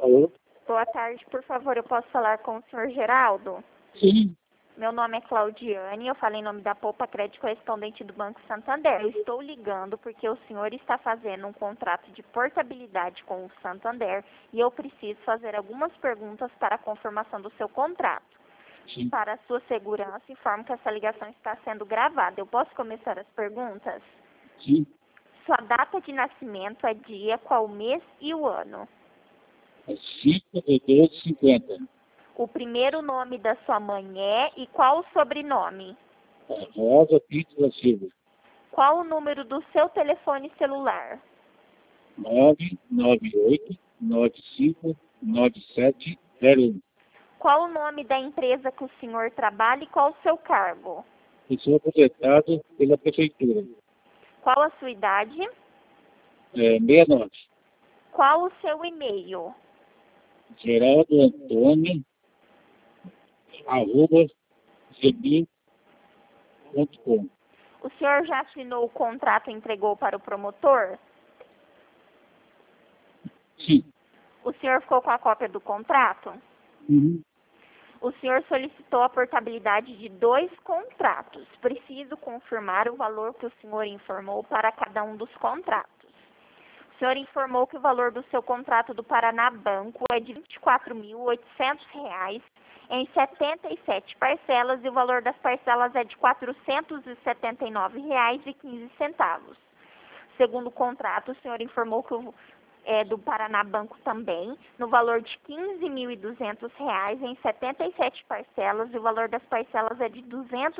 Alô? Boa tarde, por favor, eu posso falar com o senhor Geraldo? Sim. Meu nome é Claudiane, eu falo em nome da Poupa Crédito Correspondente do Banco Santander. Eu estou ligando porque o senhor está fazendo um contrato de portabilidade com o Santander e eu preciso fazer algumas perguntas para a confirmação do seu contrato. Sim. Para a sua segurança, informo que essa ligação está sendo gravada. Eu posso começar as perguntas? Sim. Sua data de nascimento é dia, qual mês e o ano? É 5/12/50. O primeiro nome da sua mãe é e qual o sobrenome? É Rosa Pinto da Silva. Qual o número do seu telefone celular? 998-95-9701. Qual o nome da empresa que o senhor trabalha e qual o seu cargo? Eu sou aposentado pela prefeitura. Qual a sua idade? 69. Qual o seu e-mail? Geraldo Antônio, @gmail.com. O senhor já assinou o contrato e entregou para o promotor? Sim. O senhor ficou com a cópia do contrato? Uhum. O senhor solicitou a portabilidade de 2 contratos. Preciso confirmar o valor que o senhor informou para cada um dos contratos. O senhor informou que o valor do seu contrato do Paraná Banco é de R$ 24.800 em 77 parcelas e o valor das parcelas é de R$ 479,15. Segundo o contrato, o senhor informou que do Paraná Banco também, no valor de R$ 15.200 em 77 parcelas e o valor das parcelas é de R$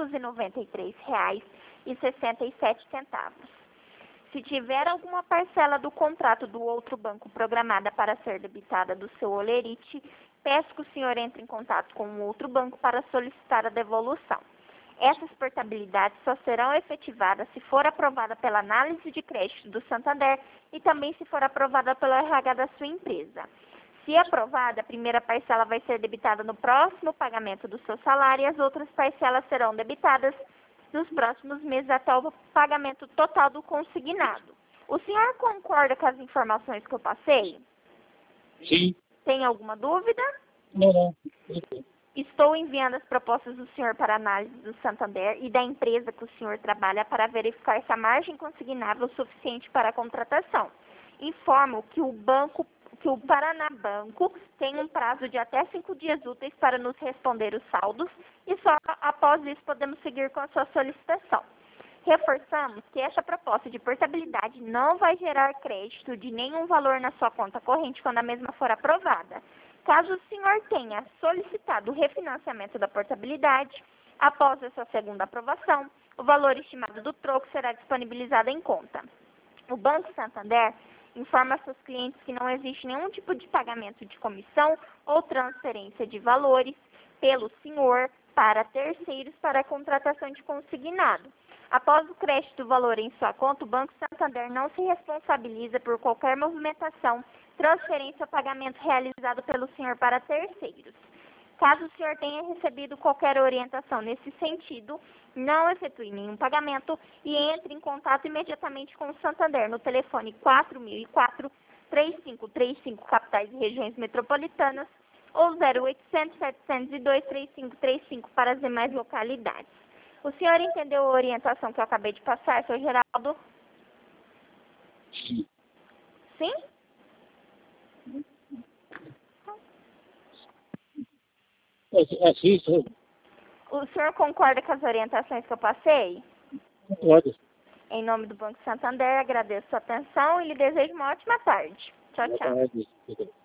293,67. Se tiver alguma parcela do contrato do outro banco programada para ser debitada do seu holerite, peço que o senhor entre em contato com o outro banco para solicitar a devolução. Essas portabilidades só serão efetivadas se for aprovada pela análise de crédito do Santander e também se for aprovada pelo RH da sua empresa. Se aprovada, a primeira parcela vai ser debitada no próximo pagamento do seu salário e as outras parcelas serão debitadas nos próximos meses até o pagamento total do consignado. O senhor concorda com as informações que eu passei? Sim. Tem alguma dúvida? Não. Estou enviando as propostas do senhor para análise do Santander e da empresa que o senhor trabalha para verificar se a margem consignável é suficiente para a contratação. Informo que o Paraná Banco tem um prazo de até 5 dias úteis para nos responder os saldos e só após isso podemos seguir com a sua solicitação. Reforçamos que essa proposta de portabilidade não vai gerar crédito de nenhum valor na sua conta corrente quando a mesma for aprovada. Caso o senhor tenha solicitado o refinanciamento da portabilidade, após essa segunda aprovação, o valor estimado do troco será disponibilizado em conta. O Banco Santander informa a seus clientes que não existe nenhum tipo de pagamento de comissão ou transferência de valores pelo senhor para terceiros para a contratação de consignado. Após o crédito do valor em sua conta, o Banco Santander não se responsabiliza por qualquer movimentação, transferência ou pagamento realizado pelo senhor para terceiros. Caso o senhor tenha recebido qualquer orientação nesse sentido, não efetue nenhum pagamento e entre em contato imediatamente com o Santander no telefone 4004-3535, capitais e regiões metropolitanas, ou 0800-702-3535 para as demais localidades. O senhor entendeu a orientação que eu acabei de passar, seu Geraldo? Sim. Sim? Assim, sou. O senhor concorda com as orientações que eu passei? Concordo. Em nome do Banco Santander, agradeço a sua atenção e lhe desejo uma ótima tarde. Tchau, Boa tchau. tarde.